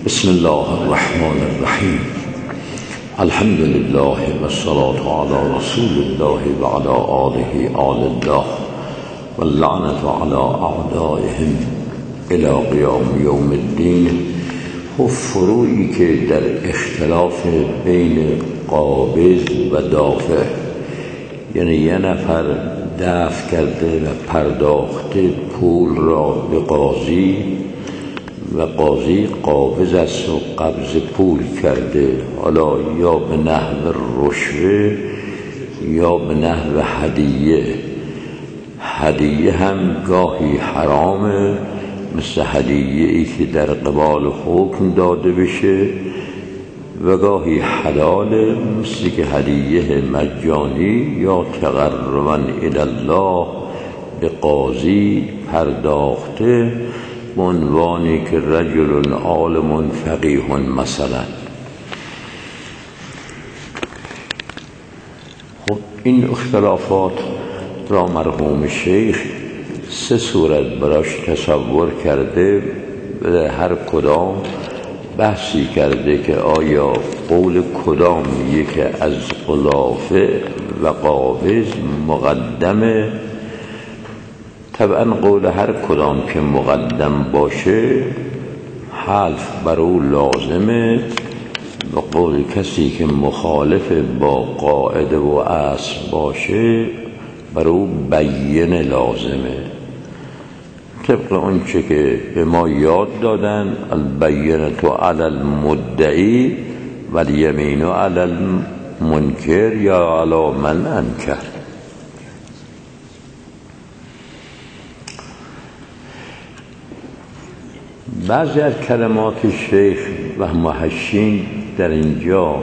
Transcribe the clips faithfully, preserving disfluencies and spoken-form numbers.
بسم الله الرحمن الرحیم. الحمد لله والصلاة علی رسول الله وعلى آله آل الله واللعنة على اعدائهم الى قیام یوم الدین. و فروعی که در اختلاف بین قابض و دافع، یعنی یه نفر دفع کرده و پرداخته پول را به قاضی و قاضی قابض است و قبض پول کرده، حالا یا به نحو رشوه یا به نحو هدیه. هدیه هم گاهی حرامه، مثل هدیه ای که در قبال حکم داده بشه، و گاهی حلاله، مثل که هدیه مجانی یا تقربا الی الله به قاضی پرداخته به عنوانی که رجل عالم فقیه مثلا. خب این اختلافات را مرحوم شیخ سه صورت براش تصور کرده، به هر کدام بحثی کرده که آیا قول کدام یک از خلافه و قابض مقدمه. طبعا قول هر کدام که مقدم باشه حلف بر او لازمه، و قول کسی که مخالف با قاعده و اصل باشه بر او بینه لازمه، طبق اونچه که به ما یاد دادن: البینة علی المدعی و الیمین علی المنکر یا علی من انکر. بعضی از کلمات شیخ و محشین در اینجا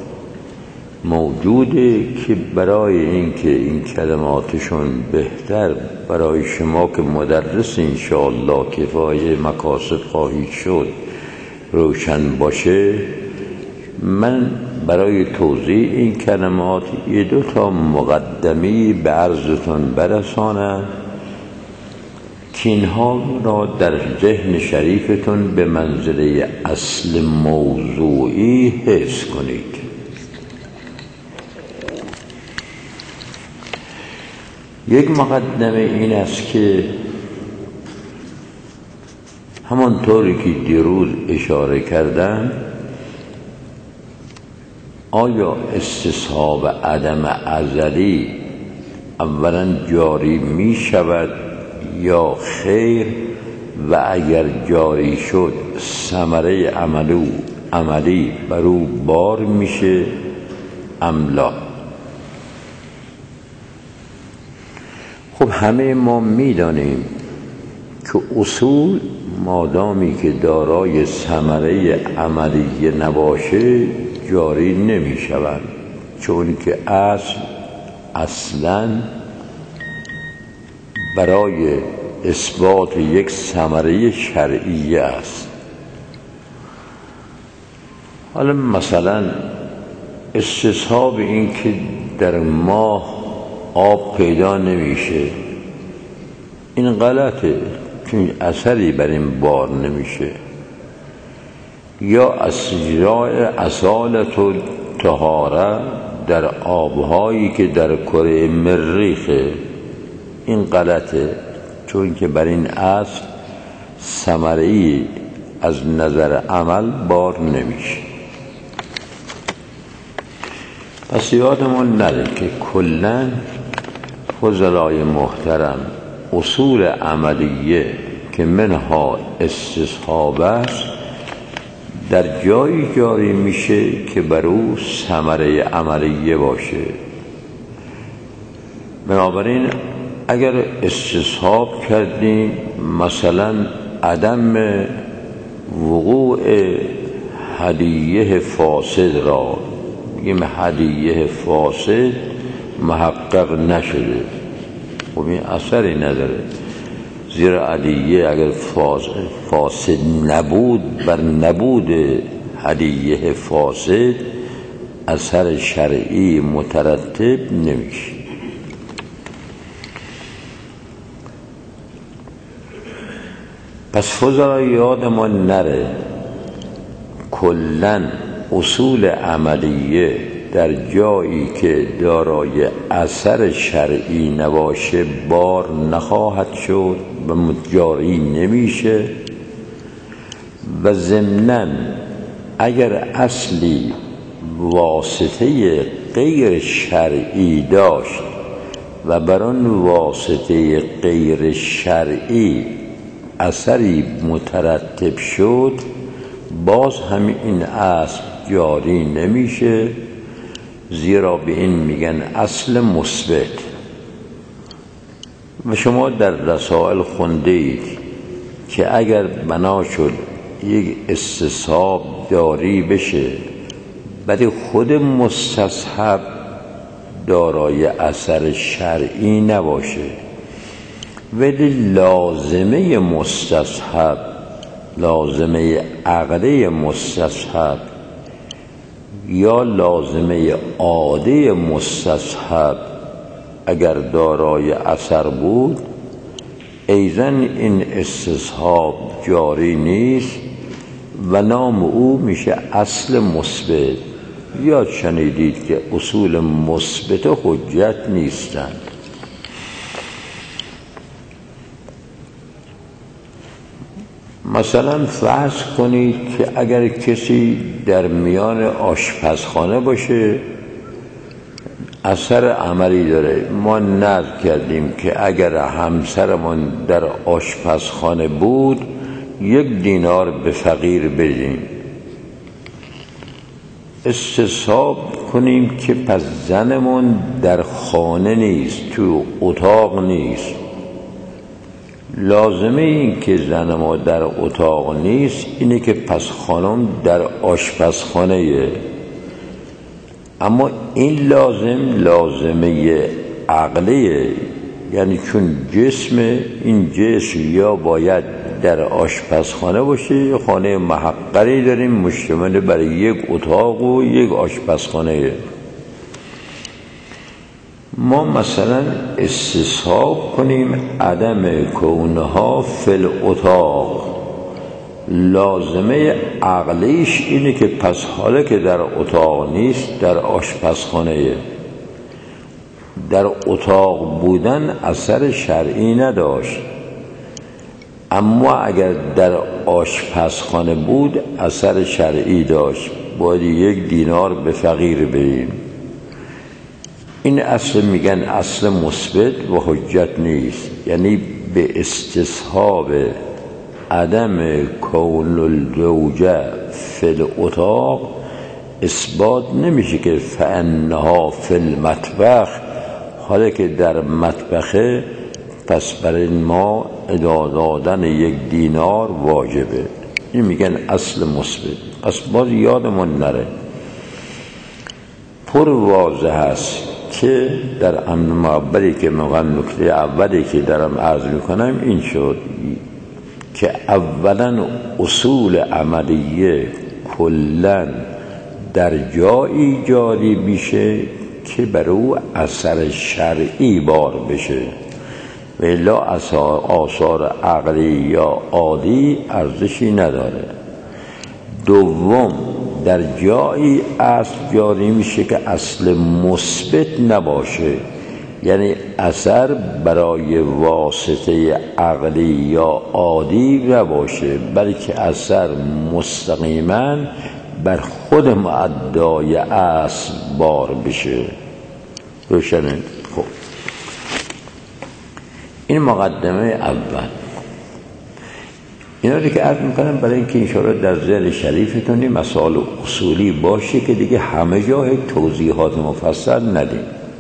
موجوده که برای اینکه این کلماتشون بهتر برای شما که مدرس انشاءالله کفایه مقاصد خواهید شد روشن باشه، من برای توضیح این کلمات یه دو تا مقدمی به عرضتون برسانم که اینها را در ذهن شریفتون به منزله اصل موضوعی حفظ کنید. یک مقدمه این است که همانطوری که دیروز اشاره کردم، آیا استصحاب عدم ازلی اولا جاری می شود یا خیر، و اگر جاری شد ثمره عملو عملی بر او بار میشه ام لا؟ خب همه ما میدانیم که اصول مادامی که دارای ثمره عملی نباشه جاری نمی شود، چون که اصل اصلاً برای اثبات یک ثمره شرعیه است. حالا مثلا استصحاب این که در ماه آب پیدا نمیشه، این غلطه، چون اثری بر این بار نمیشه. یا استجراء اصالت و طهاره در آبهایی که در کره مریخه، این غلطه، چون که بر این اصل ثمره‌ای از نظر عمل بار نمیشه. پس یادمون نره که کلاً فضلای محترم اصول عملیه که منها استصحاب است در جایی جاری میشه که بر او ثمره عملیه باشه. بنابراین اگر استصحاب کردیم مثلا عدم وقوع هدیه فاسد را، بگیم هدیه فاسد محقق نشده، خب این اثری نداره، زیرا هدیه اگر فاسد نبود، بر نبود هدیه فاسد اثر شرعی مترتب نمیشه. پس فضلا یادمان نره کلاً اصول عملیه در جایی که دارای اثر شرعی نباشه بار نخواهد شد و جاری نمیشه. و ضمناً اگر اصلی واسطه غیر شرعی داشت و بر آن واسطه غیر شرعی اثری مترتب شد، باز هم این اصل جاری نمیشه، زیرا به این میگن اصل مثبت. و شما در رسائل خونده اید که اگر بنا شد یک استصحاب جاری بشه ولی خود مستصحب دارای اثر شرعی نباشه، ولی لازمه مستصحب، لازمه عقلی مستصحب یا لازمه عاده مستصحب اگر دارای اثر بود، ایضاً این استصحاب جاری نیست و نام او میشه اصل مثبت. یاد شنیدید که اصول مثبت حجت نیستند. مثلا فرض کنید که اگر کسی در میان آشپزخانه باشه اثر عملی داره. ما نذر کردیم که اگر همسرمون در آشپزخانه بود یک دینار به فقیر بدیم. استصحاب کنیم که پس زنمون در خانه نیست، تو اتاق نیست. لازمه این که زن ما در اتاق نیست اینه که پس خانم در آشپزخانه. اما این لازم لازمه عقلیه، یعنی چون جسم، این جسم یا باید در آشپزخانه باشه، یا خانه محقری داریم مشتمل برای یک اتاق و یک آشپزخانه. ما مثلا استصحاب کنیم عدم کونها فی الاتاق، لازمه عقلیش اینه که پس حالا که در اتاق نیست در آشپزخانه. در اتاق بودن اثر شرعی نداشت، اما اگر در آشپزخانه بود اثر شرعی داشت، باید یک دینار به فقیر بدیم. این اصل میگن اصل مثبت و حجت نیست، یعنی به استصحاب عدم کون الزوجه فی الاتاق اثبات نمیشه که فانها فی المطبخ، حالا که در مطبخه پس برای ما ادا دادن یک دینار واجبه. این میگن اصل مثبت. پس باز یادمون نره، پر واضح است که در امر اولی که میگم، نکته اولی که دارم عرض میکنم این شد که اولا اصول عملیه کلاً در جایی جاری میشه که بر او اثر شرعی بار بشه، و الا آثار عقلی یا عادی ارزشی نداره. دوم در جایی اصل جاری میشه که اصل مثبت نباشه، یعنی اثر برای واسطه عقلی یا عادی نباشه، بلکه اثر مستقیما بر خود مؤدای اصل بار بشه. روشنه؟ خب این مقدمه اول. اینا رو که عرض میکنم برای اینکه انشاءالله در ذهن شریفتون مسائل اصولی باشه که دیگه همه جا توضیحات مفصل ندیم.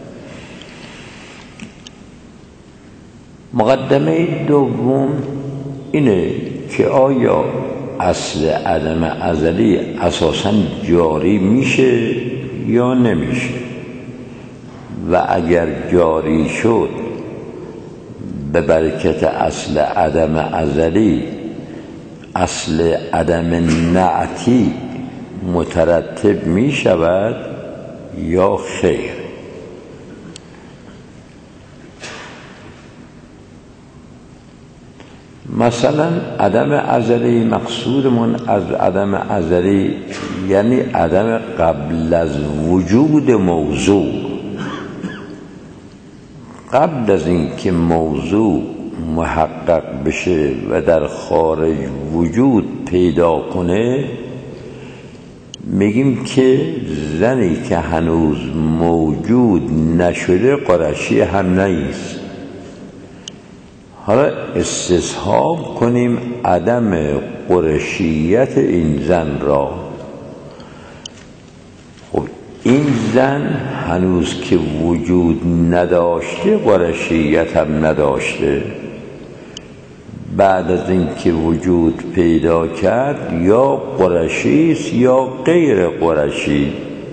مقدمه دوم اینه که آیا اصل عدم ازلی اساساً جاری میشه یا نمیشه، و اگر جاری شد به برکت اصل عدم ازلی اصل عدم نعتی مترتب می شود یا خیر. مثلا عدم ازلی، مقصودمون از عدم ازلی یعنی عدم قبل از وجود موضوع. قبل از این که موضوع محقق بشه و در خارج وجود پیدا کنه، میگیم که زنی که هنوز موجود نشده قرشی هم نیست. حالا استصحاب کنیم عدم قرشیت این زن را. خب این زن هنوز که وجود نداشته قرشیت هم نداشته. بعد از این که وجود پیدا کرد یا قرشی است یا غیر قرشی.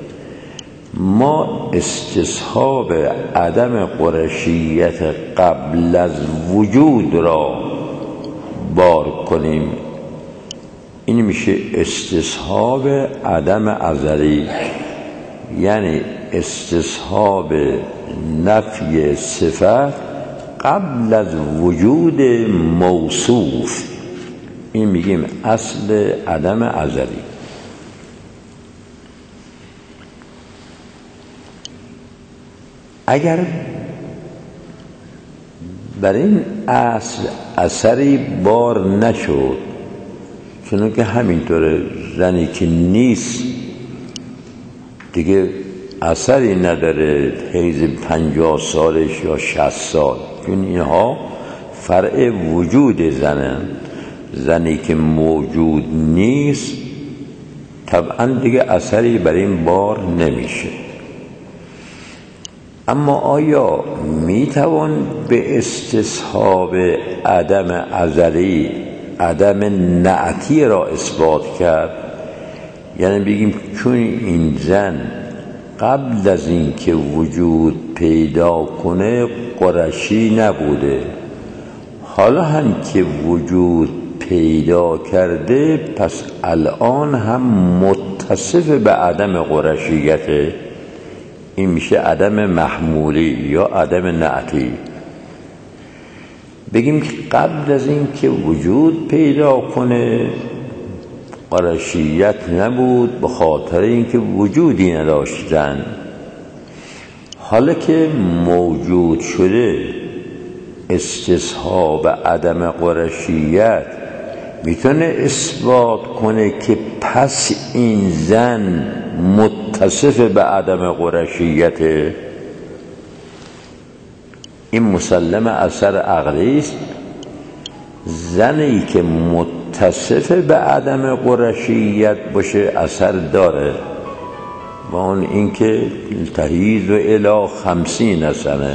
ما استصحاب عدم قرشیت قبل از وجود را بار کنیم، این میشه استصحاب عدم ازلی، یعنی استصحاب نفی صفت قبل از وجود موصوف. این میگیم اصل عدم ازلی. اگر بر این اصل اثری بار نشد، چون که همینطوره، زنی که نیست دیگه اثری نداره حیز پنجاه سالش یا شصت سال، چون اینها فرع وجود زنه. زنی که موجود نیست طبعا دیگه اثری بر این بار نمیشه. اما آیا میتوان به استصحاب عدم ازلی عدم نعتی را اثبات کرد؟ یعنی بگیم چون این زن قبل از این که وجود پیدا کنه قرشی نبوده، حالا هم که وجود پیدا کرده پس الان هم متصف به عدم قرشیته. این میشه عدم محمولی یا عدم نعتی. بگیم که قبل از این که وجود پیدا کنه قرشیت نبود به خاطر اینکه وجودی نداشتن. حالا که موجود شده استصحاب عدم قرشیت میتونه اثبات کنه که پس این زن متصف به عدم قرشیته. این مسلم اثر عقلی است. زنی که متصف به عدم قرشیت باشه اثر داره، و اون اینکه تحییز و الی خمسین سنه.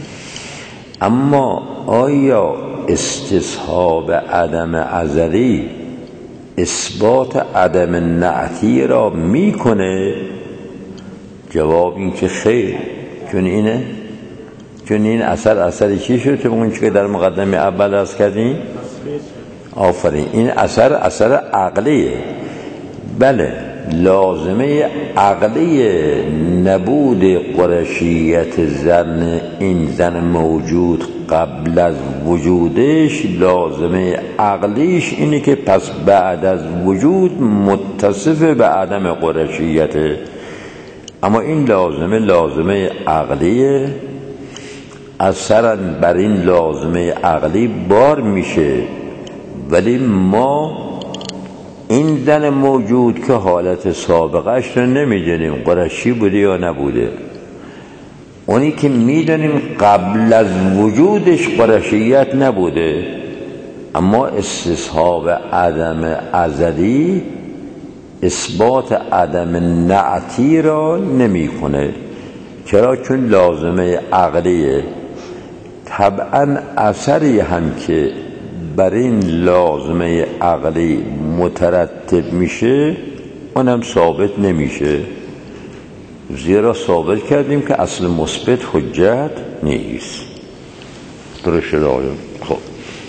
اما آیا استصحاب عدم ازلی اثبات عدم نعتی را میکنه؟ جواب این که خیر. چون اینه چون این اثر اثری چی شد که اون که در مقدمه اول عرض کردیم؟ آفرین. این اثر اثر عقلیه. بله، لازمه عقلی نبود قرشیت زن این زن موجود قبل از وجودش، لازمه عقلیش اینه که پس بعد از وجود متصف به عدم قرشیته. اما این لازمه لازمه عقلیه، اثرا بر این لازمه عقلی بار میشه. ولی ما این زن موجود که حالت سابقهش رو نمیدونیم قرشی بوده یا نبوده. اونی که میدونیم قبل از وجودش قرشیت نبوده، اما استصحاب عدم ازلی اثبات عدم نعتی را نمیکنه. چرا؟ چون لازمه عقلیه. طبعا اثری هم که بر این لازمه عقلی مترتب میشه اونم ثابت نمیشه، زیرا ثابت کردیم که اصل مثبت حجت نیست. درست شده آیا؟ خب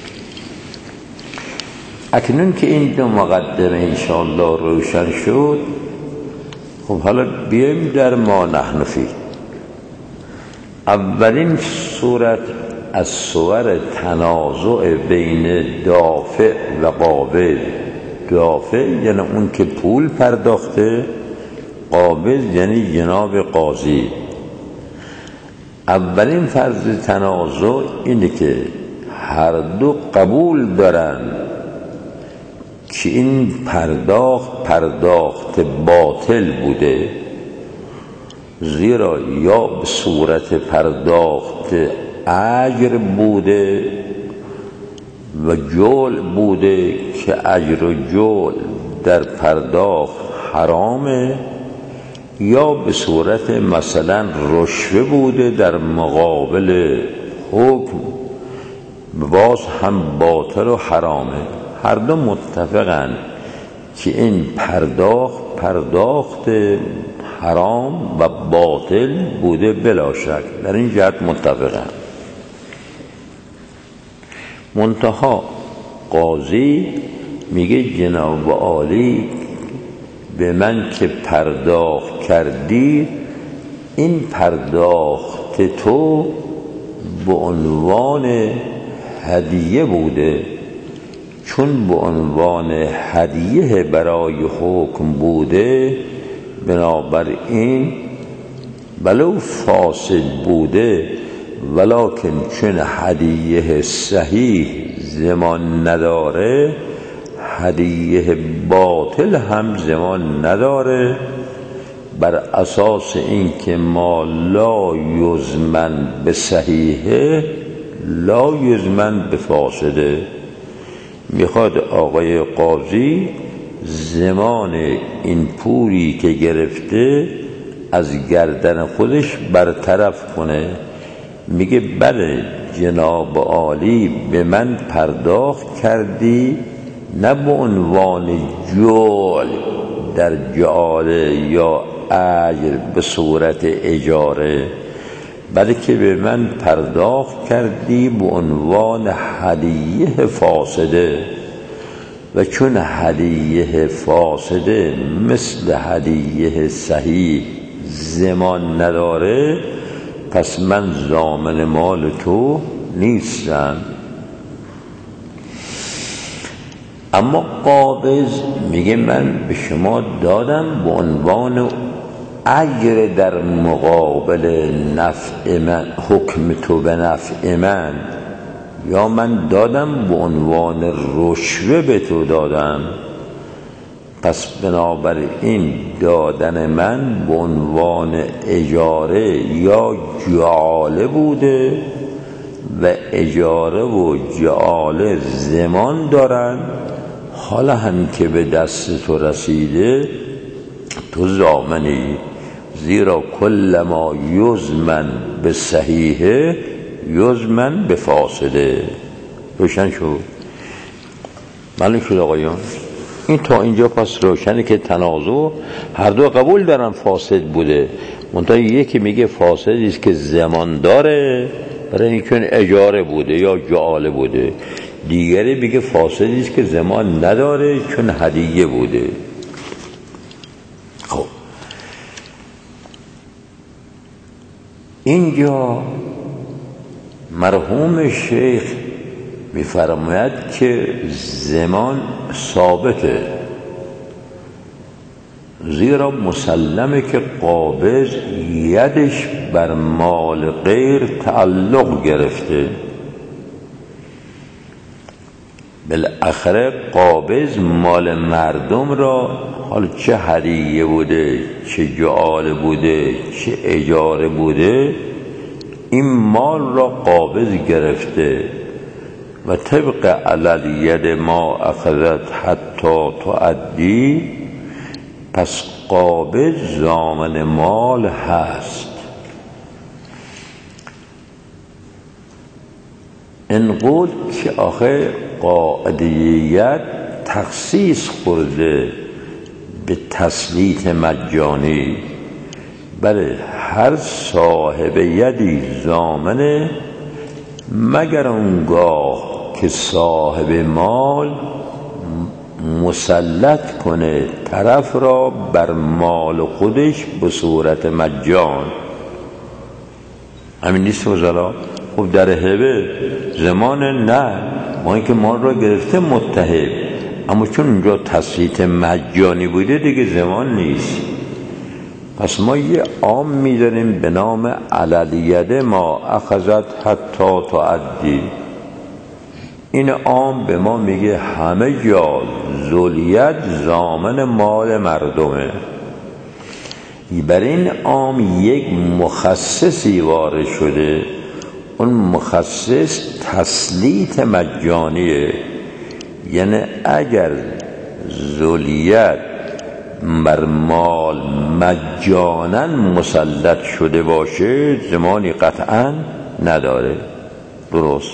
اکنون که این دو مقدمه انشاءالله روشن شد، خب حالا بیایم در ما نحن فی. اولین صورت از صور تنازع بین دافع و قابض. دافع یعنی اون که پول پرداخته، قابض یعنی جناب قاضی. اولین فرض تنازع اینه که هر دو قبول دارن که این پرداخت پرداخت باطل بوده، زیرا یا به صورت پرداخت اجر بوده و جول بوده که اجر و جول در پرداخت حرامه، یا به صورت مثلا رشوه بوده در مقابل حکم، باز هم باطل و حرامه. هر دو متفقن که این پرداخت پرداخت حرام و باطل بوده، بلا شک در این جهت متفقن. منتها قاضی میگه جناب عالی به من که پرداخت کردی، این پرداخت تو به عنوان هدیه بوده، چون به عنوان هدیه برای حکم بوده، بنابراین ولو فاسد بوده ولکن چون هدیه صحیح زمان نداره، هدیه باطل هم زمان نداره، بر اساس این که ما لا یزمن به صحیحه لا یزمن به فاسده. میخواد آقای قاضی زمان این پولی که گرفته از گردن خودش برطرف کنه. میگه بله جناب عالی به من پرداخت کردی، نه به عنوان جول در جعاله یا اجر به صورت اجاره، بلکه به من پرداخت کردی به عنوان هدیه فاسده، و چون هدیه فاسده مثل هدیه صحیح زمان نداره، پس من ضامن مال تو نیستم. اما قابض میگه من به شما دادم به عنوان اجر در مقابل نفع من، حکم تو به نفع من، یا من دادم به عنوان رشوه به تو دادم. پس بنابراین دادن من به عنوان اجاره یا جعاله بوده، و اجاره و جعاله زمان دارن. حالا هم که به دست تو رسیده تو ضامنی، زیرا کل ما یزمن به صحیحه یزمن به فاسده. روشن شد؟ معلوم شد آقایان؟ این تا اینجا پس روشنه که تنازع هر دو قبول دارن فاسد بوده، منتها یکی میگه فاسدی است که زمان داره برای اینکه اجاره بوده یا جعاله بوده، دیگری میگه فاسدی است که زمان نداره چون هدیه بوده. خب اینجا مرحوم شیخ میفرماید که زمان ثابته، زیرا مسلمه که قابض یدش بر مال غیر تعلق گرفته. بالاخره قابض مال مردم را، حالا چه هدیه بوده، چه جعاله بوده، چه اجاره بوده، این مال را قابض گرفته و طبق علل ید ما اخذت حتی تعدی، پس قابض ضامن مال هست. این قول که آخه قاعدیت تخصیص خورده به تسلیط مجانی، بله هر صاحب یدی ضامنه، مگر اونگاه که صاحب مال مسلط کنه طرف را بر مال خودش به صورت مجان. همین نیست وزلا؟ خب در هبه زمان نه، ما اینکه مال را گرفته متهب، اما چون اونجا تسلیط مجانی بوده دیگه زمان نیست. پس ما یه عام می‌داریم به نام علیه ما اخذت حتی تعدی. این عام به ما میگه همه جا ذولیت ضامن مال مردمه. بر این عام یک مخصصی وارد شده، اون مخصص تسلیط مجانیه. یعنی اگر ذولیت بر مال مجانا مسلط شده باشه زمانی قطعا نداره. درست.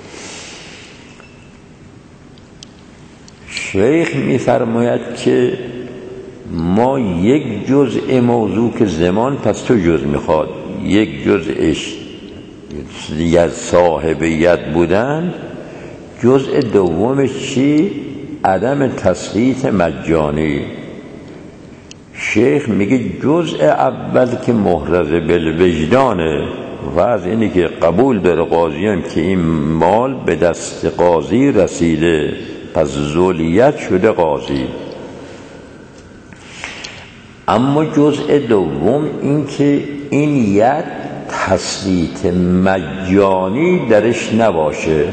شیخ می‌فرماید که ما یک جزء موضوع که زمان پس تو جزء میخواد، یک جزءش ید صاحب ید بودن، جزء دومش چی؟ عدم تسلیط مجانی. شیخ میگه جزء اول که محرز بالوجدانه و از اینی که قبول داره قاضیان که این مال به دست قاضی رسیده پس ذولیت شده قاضی. اما جزء دوم این که این ید تسلیط مجانی درش نباشه.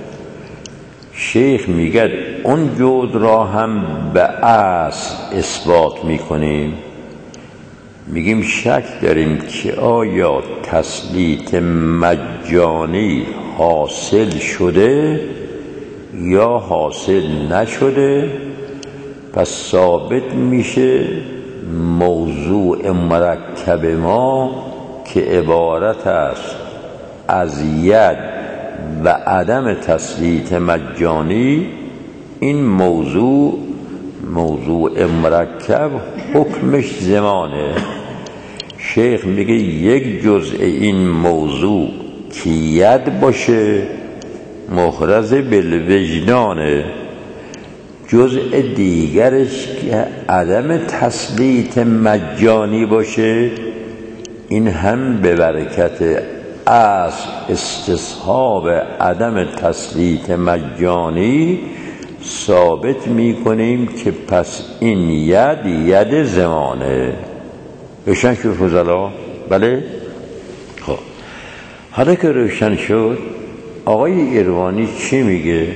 شیخ میگه اون جزء را هم به اصل اثبات میکنیم، میگیم شک داریم که آیا تسلیط مجانی حاصل شده یا حاصل نشده. پس ثابت میشه موضوع مرکب ما که عبارت است از ید و عدم تسلیط مجانی، این موضوع موضوع مرکب حکمش زمانه. شیخ میگه یک جزء این موضوع که ید باشه محرز بالوجدانه، جزء دیگرش که عدم تسلیط مجانی باشه این هم به برکت از استصحاب عدم تسلیط مجانی ثابت میکنیم که پس این ید ید زمانه. روشن شد فضلا؟ بله؟ خب حالا که روشن شد آقای ایروانی چی میگه؟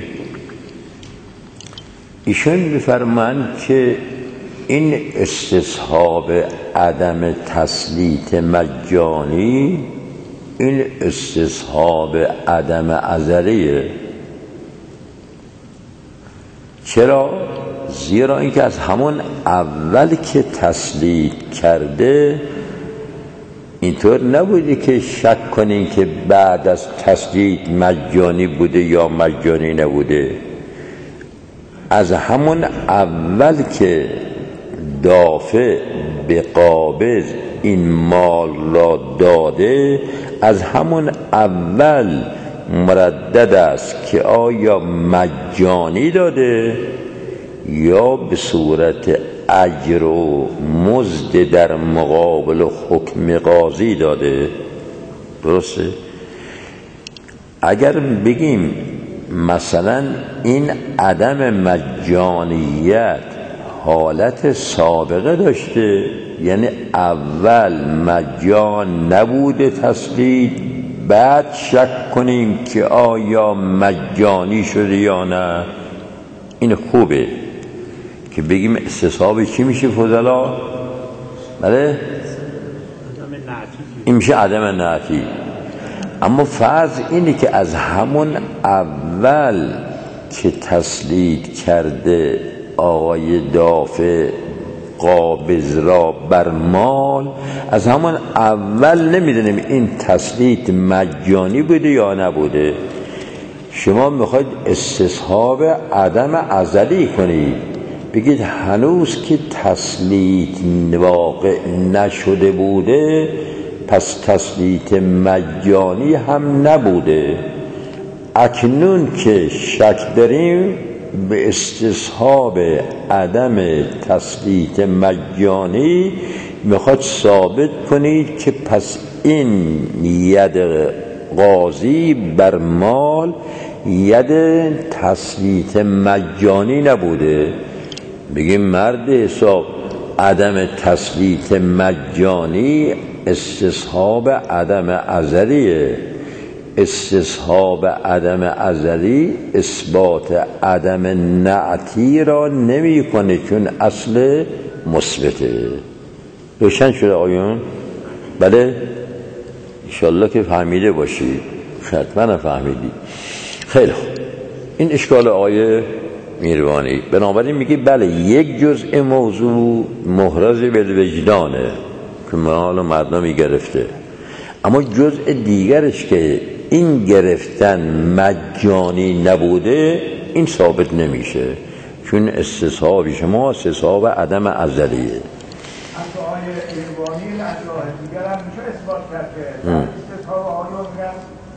ایشون میفرمایند که این استصحاب عدم تسلیط مجانی این استصحاب عدم ازلیه. چرا؟ زیرا اینکه از همون اول که تسلیط کرده اینطور نبوده که شک کنین که بعد از تسلیط مجانی بوده یا مجانی نبوده. از همون اول که دافع به قابض این مال را داده از همون اول مردد است که آیا مجانی داده یا به صورت اجر و مزد در مقابل حکم قاضی داده. درسته؟ اگر بگیم مثلا این عدم مجانیت حالت سابقه داشته، یعنی اول مجان نبوده تسلیط، بعد شک کنیم که آیا مجانی شده یا نه، این خوبه که بگیم استصحاب چی میشه فضلا؟ بله؟ این میشه عدم نعتی. اما فرض اینه که از همون اول که تسلیط کرده آقای دافع قابض را بر مال، از همون اول نمیدونیم این تسلیط مجانی بوده یا نبوده. شما میخواید استصحاب عدم ازلی کنید، بگید هنوز که تسلیط واقع نشده بوده پس تسلیط مجانی هم نبوده. اکنون که شک داریم به استصحاب عدم تسلیط مجانی میخواد ثابت کنید که پس این ید قاضی بر مال ید تسلیط مجانی نبوده، بگیم مرد حساب عدم تسلیط مجانی استصحاب عدم ازلیه. استصحاب عدم ازلی اثبات عدم نعتی را نمی کنه چون اصل مثبته. روشن شده آیون؟ بله انشالله که فهمیده باشید، حتما فهمیدی. خیلی خوب، این اشکال آیه میروانی. بنابراین میگه بله یک جزء موضوع محرز بالوجدانه که حالا مردمی گرفته، اما جزء دیگرش که این گرفتن مجانی نبوده این ثابت نمیشه چون استصحاب شما استصحاب عدم ازلیه. از آیه ایروانی از راه دیگر هم میشه اثبات کرد که استصحاب آیه میگن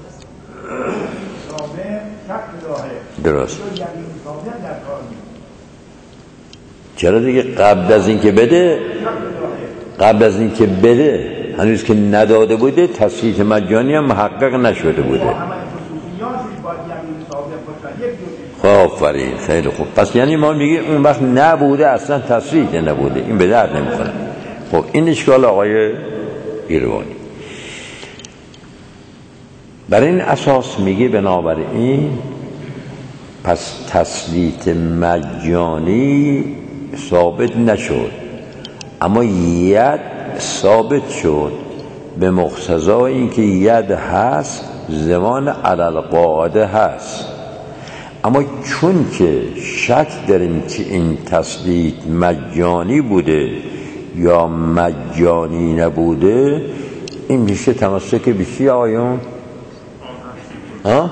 ثابت شک داره درست. یعنی ثابت در کار نیست. چرا دیگه قبل از این که بده قبل از این که بده هنوز که نداده بوده تصحیح مجانی هم محقق نشده بوده. خب آفرین، خیلی خوب. پس یعنی ما میگه اون وقت نبوده، اصلا تصحیح نبوده، این به درد نمیخوره. خب این اشکال آقای ایروانی. بر این اساس میگه بنابراین پس تسلیط مجانی ثابت نشد، اما ید ثابت شد به مقتضای اینکه ید هست زمان علل قاعده هست. اما چون که شک داریم که این تسلیط مجانی بوده یا مجانی نبوده، این میشه تمسک بیشی آیون ها؟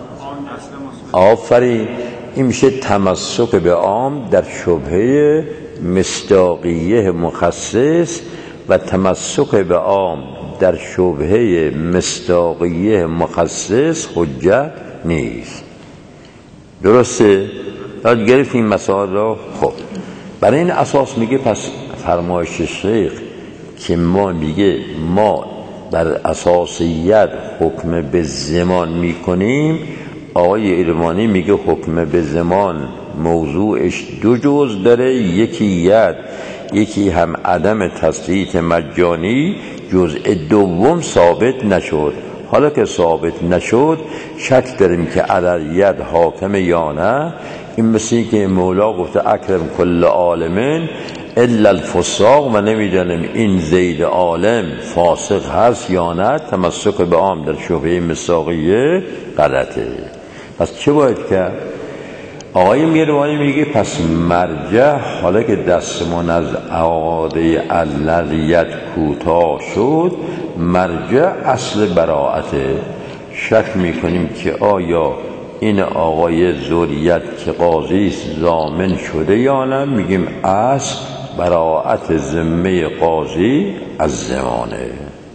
آفرین، این میشه تمسک به عام در شبهه مصداقیه مخصص و تمسک به عام در شبهه مصداقیه مخصص حجت نیست. درسته؟ داد گرفت این مسائل را. خب برای این اساس میگه پس فرمایش شیخ که ما میگه ما بر اساس ید حکم به زمان میکنیم، آقای ایروانی میگه حکم به زمان موضوعش دو جز داره، یکی ید، یکی هم عدم تسلیط مجانی. جزء دوم ثابت نشد. حالا که ثابت نشد شک داریم که علی ید حاکم یا نه. این مثل که مولا گفته اکرم کل عالمین الا الفساق و نمیدانیم این زید عالم فاسق هست یا نه. تمسک به عام در شبهه مصداقیه غلطه. پس چه باید کرد؟ آقای میروانی میگه پس مرجع، حالا که دستمون از اعاده عللیت کوتاه شد، مرجع اصل براعته. شک میکنیم که آیا این آقای ذریت که قاضی ضامن شده یا نه، میگیم اصل براعت ذمه قاضی از زمانه.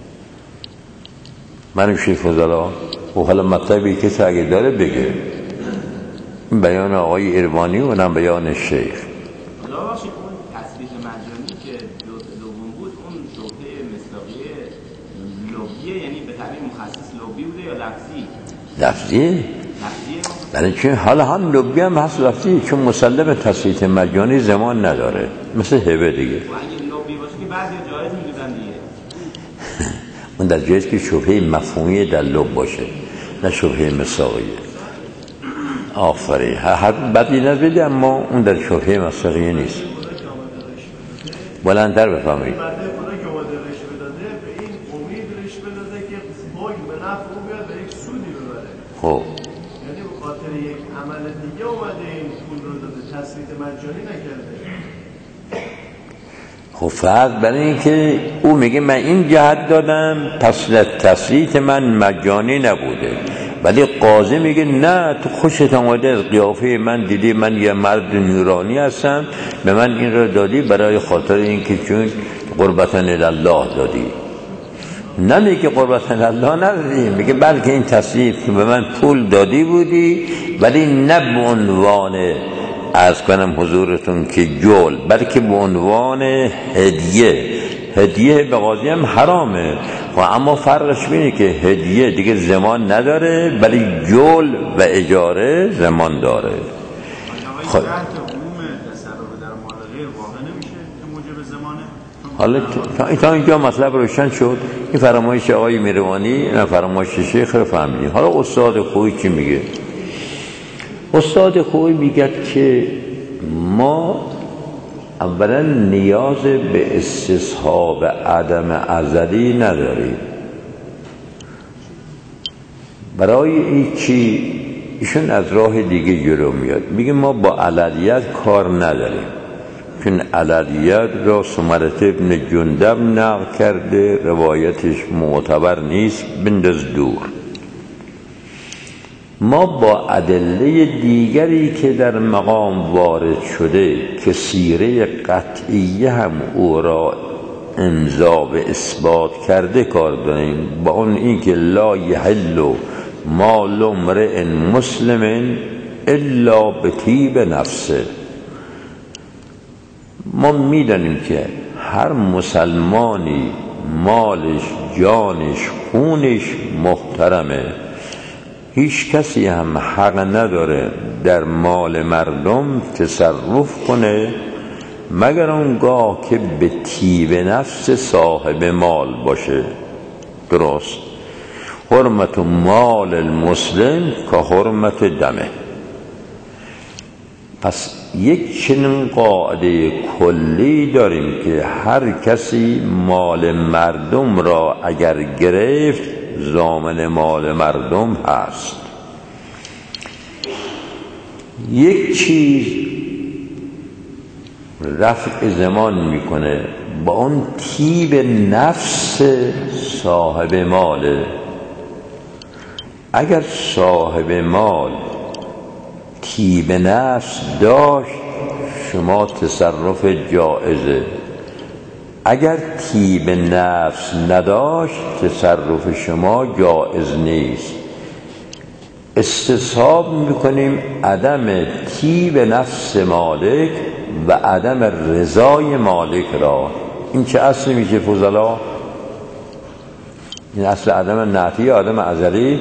من شیخ فضلا و حالا مطلبی که اگه داره بگه. این بیان آقای ایروانی و اونم بیان شیخ. حالا باشید اون تسلیط مجانی که دوم بود اون شبهه مصداقیه لغویه، یعنی به تعبیر مخصص لغوی بوده یا لفظی؟ لفظی؟ لفظیه؟ برای چون حالا هم لغوی هم هست لفظی، چون مسلم تسلیط مجانی زمان نداره مثل هبه دیگه. و اگه لغوی باشه که بعضی جایز میدونن دیگه. اون در جایز که شبهه مفهومی در لغو باشه نه شبهه مصداقیه. آفرین، حد بدی نزدی، اما اون در شبهه مصداقیه نیست. بلندتر بفهمید. خب یعنی به خاطر یک عمل دیگه اومده این پول رو داده، تسلیط مجانی نکرده. خب فرض برای این که او میگه من این جهت دادم تسلیط من مجانی نبوده، ولی قاضی میگه نه تو خوشت آمده از قیافه من دیدی من یه مرد نورانی هستم، به من این رو دادی برای خاطر این که چون قربتن الله دادی. نمیگه قربتن الله ندادی، میگه بلکه این تسلیط که به من پول دادی بودی، ولی نه به عنوان عرض کنم حضورتون که جول، بلکه به عنوان هدیه. هدیه به قاضی هم حرامه، و اما فرقش اینه که هدیه دیگه زمان نداره ولی جول و اجاره زمان داره. خب حالا تا اینجا مطلب روشن شد. این فرمایش آقای میروانی، این فرمایش شیخ رو فهمیدیم. حالا استاد خویی چی میگه؟ استاد خویی میگه که ما اولا نیاز به استصحاب عدم ازلی نداریم. برای این چی؟ ایشون از راه دیگه جلو میاد، میگه ما با عللیت کار نداریم، چون عللیت را سمرت ابن جندب نقل کرده، روایتش معتبر نیست، بنداز دور. ما با ادله دیگری که در مقام وارد شده که سیره قطعیه هم او را امضا به اثبات کرده کار داریم، با اون این که لا یحل مال امرئ مسلم الا بطیب نفسه. ما میدانیم که هر مسلمانی مالش، جانش، خونش محترمه، هیچ کسی هم حق نداره در مال مردم تصرف کنه مگر اونگاه که به طیب نفس صاحب مال باشه. درست. حرمت مال المسلم که حرمت دمه. پس یک چنین قاعده کلی داریم که هر کسی مال مردم را اگر گرفت ضامن مال مردم هست. یک چیز رفع زمان میکنه با اون طیب نفس صاحب ماله. اگر صاحب مال طیب نفس داشت شما تصرف جائزه، اگر طیب نفس نداشت تصرف شما جائز نیست. استصحاب میکنیم عدم طیب نفس مالک و عدم رضای مالک را. این چه اصل میشه فضلا؟ این اصل عدم نعتی یا عدم ازلی؟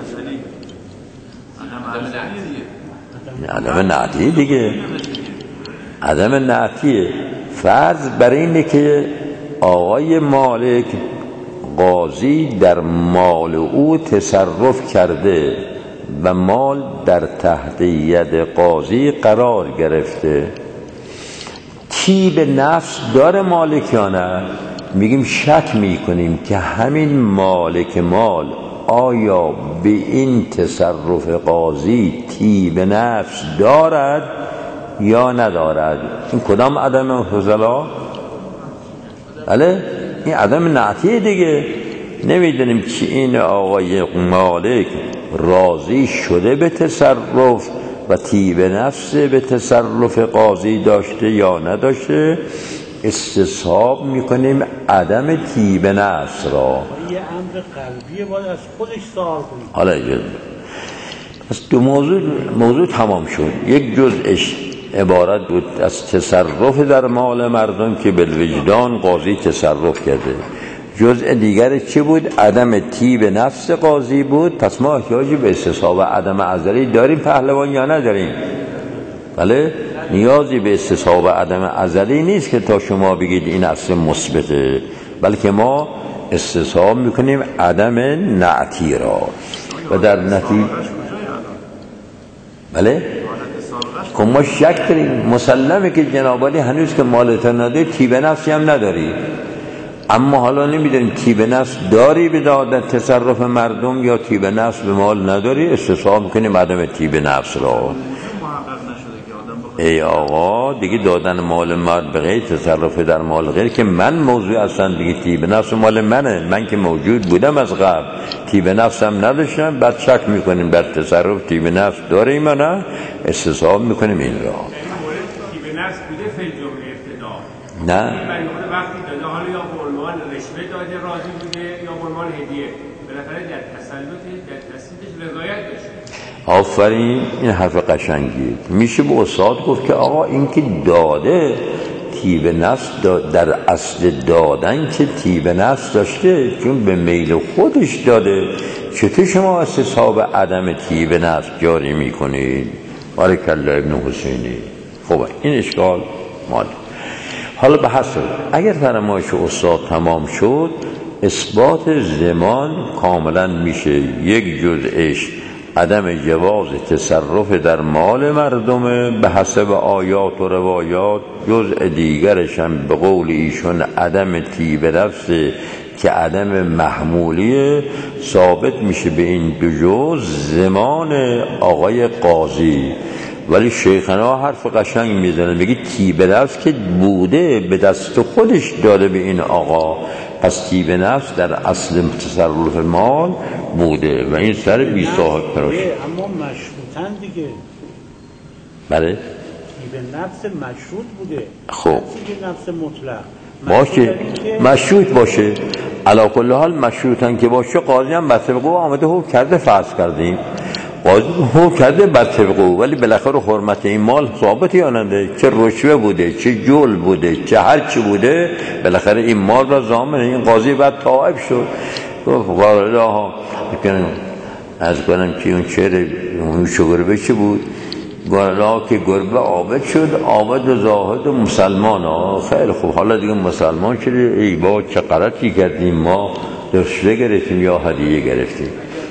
عدم نعتی دیگه، عدم نعتیه. فرض بر اینه که آقای مالک قاضی در مال او تصرف کرده و مال در تحت ید قاضی قرار گرفته. طیب نفس داره مالک یا نه؟ میگیم شک میکنیم که همین مالک مال آیا به این تصرف قاضی طیب نفس دارد یا ندارد. این کدام عدم فضلا؟ بله این عدم نعتیه دیگه. نمیدونیم که این آقای مالک راضی شده به تصرف و طیب نفس به تصرف قاضی داشته یا نداشته. استصحاب میکنیم عدم طیب نفس را. یه امر قلبیه باید از خودش سوال کنیم. حالا اجازه پس دو موضوع موضوع تمام شد. یک جزءش عبارت بود از تصرف در مال مردم که بالوجدان قاضی تصرف کرده. جزء دیگر چی بود؟ عدم طیب نفس قاضی بود. پس ما احتیاجی به استصحاب عدم ازلی داریم پهلوان یا نداریم؟ بله نیازی به استصحاب عدم ازلی نیست که تا شما بگید این اصل مثبته، بلکه ما استصحاب میکنیم عدم نعتی را و در نتیجه بله که ما شک داریم. مسلمه که جنابالی هنوز که مالت نداری طیب نفسی هم نداری، اما حالا نمیدونیم طیب نفس داری به دادن تصرف مردم یا طیب نفس به مال نداری. استصحاب میکنیم عدم طیب نفس را. ای آقا دیگه دادن مال مرد به غیر، تصرف در مال غیر که من موضوع اصلا دیگه طیب نفس مال منه. من که موجود بودم از قبل طیب نفسم نداشتم، بعد شک میکنیم در تصرف طیب نفس داریم یا نه. استصحاب میکنیم این را. طیب نفس بوده فی جمله ابتدا، نه وقتی داده حالا یا به عنوان رشوه داده راضی بوده یا به عنوان هدیه، بالاخره در تسلطش در تصدیقش رضایت داشته. آفرین، این حرف قشنگی. میشه به استاد گفت که آقا این که داده طیب نفس در اصل دادن که طیب نفس داشته، چون به میل خودش داده. چطور شما از حساب عدم طیب نفس جاری میکنید؟ بارک الله ابن حسینی. خب این اشکال مال. حالا به حسب اگر فرمایش استاد تمام شد، اثبات زمان کاملا میشه. یک جزءش عدم جواز تصرف در مال مردمه به حسب آیات و روایات، جزء دیگرش هم به قول ایشون عدم طیب نفسه که عدم محمولیه. ثابت میشه به این دو جزء زمان آقای قاضی. ولی شیخنا حرف قشنگ میزنه، میگه طیب نفس که بوده به دست خودش داده به این آقا، پس طیب نفس در اصل تصرف مال بوده و این سر بی صاحب پراشه. اما مشروطن دیگه. بله طیب نفس مشروط بوده. خب طیب نفس مطلق باشه، مشروط باشه. علا کل حال مشروطن که باشه، قاضی هم بر طبق او آمده حکم کرده، فرض کردیم قاضی حکم کرده بر طبق او، ولی بالاخره حرمت این مال ثابت یا نه؟ چه رشوه بوده، چه جول بوده، چه هر چی بوده، بالاخره این مال را ضامن این قاضی بعد تائب شد. گفت قال ها میکنم از کنم که اون چهره اون گربه چی بود؟ گالا که گربه عابد شد، عابد و زاهد و مسلمان ها. خیلی خوب، حالا دیگه مسلمان شده، ای با چه غلطی کردیم ما، رشوه گرفتیم یا هدیه گرفتیم.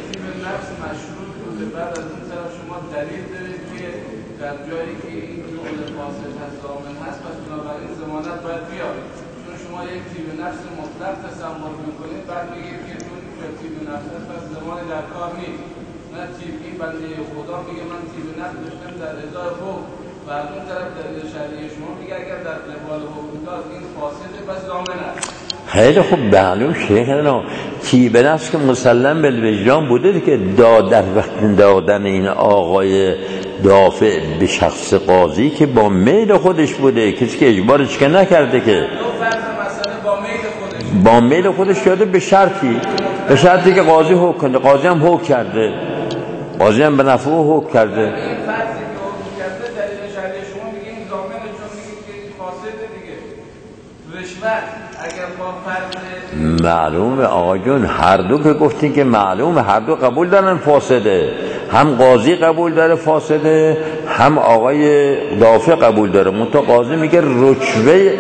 بنده خدا میگه من طیب نفس داشتم در ازای حکم و از اون طرف دلیل شرعی شما میگه اگر در قبال حکم داد این فاسده پس ضامن است. خیلی خوب معلوم شیخنا، طیب نفس که مسلم بالوجدان بوده که داد در وقت دادن این آقای دافع به شخص قاضی که با میل خودش بوده، کسی که اجبارش که نکرده، که دو فرض مسئله با میل خودش با میل خودش شده به شرطی به شرطی که قاضی حکم کنه. قاضی هم حکم کرده، قاضی هم به نفع حکم کرده. این فرضی که حکم کرده دلیل شرعی شما میگه این ضامنه، چون میگه که این فاسده دیگه. رشوت اگر با فرض معلومه آقا جون، هر دو که گفتین که معلومه هر دو قبول دارن فاسده، هم قاضی قبول داره فاسده، هم آقای دافع قبول داره. منتها قاضی میگه رشوه،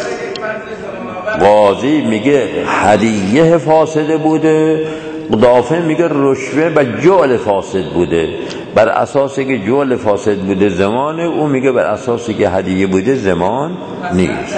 قاضی میگه هدیه فاسده بوده، دافع میگه رشوه و جعل فاسد بوده. بر اساسی که جعل فاسد بوده زمان، او میگه بر اساسی که هدیه بوده زمان نیست. اگر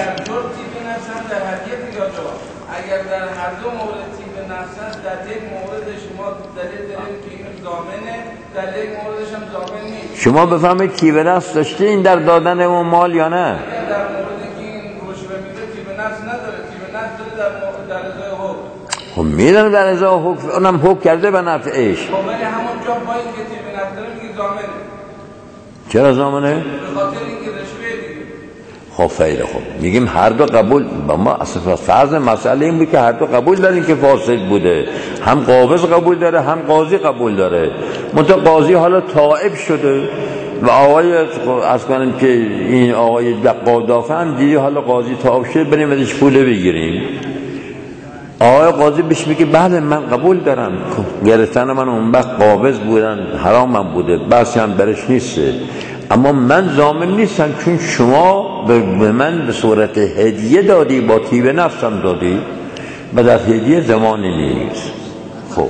در هر دو مورد طیب نفس است، در یک مورد شما دلیل دارید که این ضامنه، در یک موردش هم ضامن نیست. شما بفهمید طیب نفس داشته این در دادن اون مال یا نه؟ اگر در موردی که این رشوه میده طیب نفس نداره، طیب نفس داره در مورد در ازای حکم. خب میدونم در ازای حکم، اونم حکم کرده به نفعش. خب ولی همون جا با این که طیب نفس داره میگه ضامنه. چرا ضامنه؟ به خاطر اینکه رشوه دیگه. خب خیلی خوب، میگیم هر دو قبول. با ما اصلا فرض مسئله این بود که هر دو قبول داریم که فاسد بوده، هم قابض قبول داره هم قاضی قبول داره. منتها قاضی حالا تائب شده و آقای از کنم که این آقای دافع هم دیدی حالا قاضی تائب شده، بریم ازش پوله بگیریم. آقای قاضی بهش میگه بله من قبول دارم، گرفتن من اون وقت قابض بودن حرام من بوده، بحثی هم برش نیسته، اما من ضامن نیستم چون شما به من به صورت هدیه دادی، با طیب نفسم دادی و در هدیه زمانی نیست. خب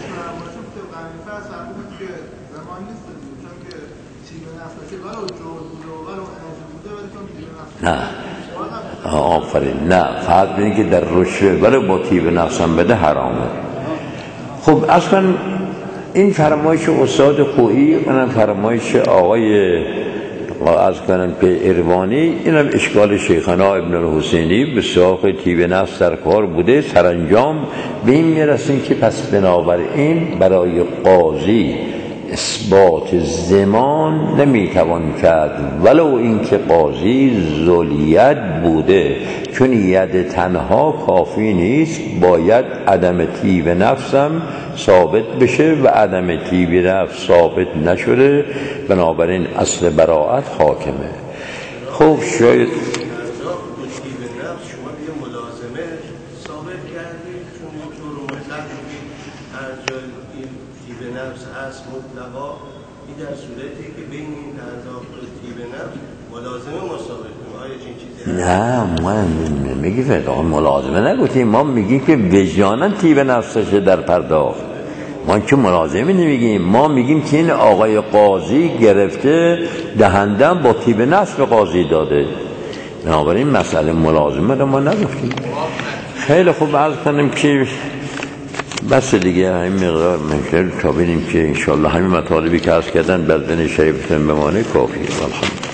نه آفرین، نه فرض بینید که در رشوه ولی با طیب نفسم بده حرامه. خب اصلا این فرمایش استاد خویی، اونم فرمایش آقای از کنم که اروانی، اینم اشکال شیخنا ابن الحسینی به سیاق طیب نفس در کار بوده. سرانجام به این میرسیم که پس بنابراین برای قاضی اثبات زمان نمیتوان کرد ولو اینکه قاضی ذوالید بوده، چون ید تنها کافی نیست، باید عدم طیب نفسم ثابت بشه و عدم طیب نفس ثابت نشده، بنابراین اصل براءت حاکمه. خب شاید ملازمه ثابت کردید، چون طور مطلق میگید هر جای این طیب نفس هست مطلقا، این در صورتی که بین این پرداخت و طیب نفس ملازمه مساوی کنیم. آیا چنین چیزی هست؟ نه ما میگی فقط ملازمه نگوتیم، ما میگیم که وجدانا طیب نفسشه در پرداخت، ما که ملازمه نمیگیم، ما میگیم که این آقای قاضی گرفته دهنده با طیب نفس به قاضی داده، بنابراین مسئله ملازمه رو ما نگفتیم. خیلی خوب عرض کنیم که بس دیگه همین مقدار منکر تا بینیم که انشاءالله همین مطالبی که عرض کردن بردن شریفتون بمانه کافی. الحمدلله.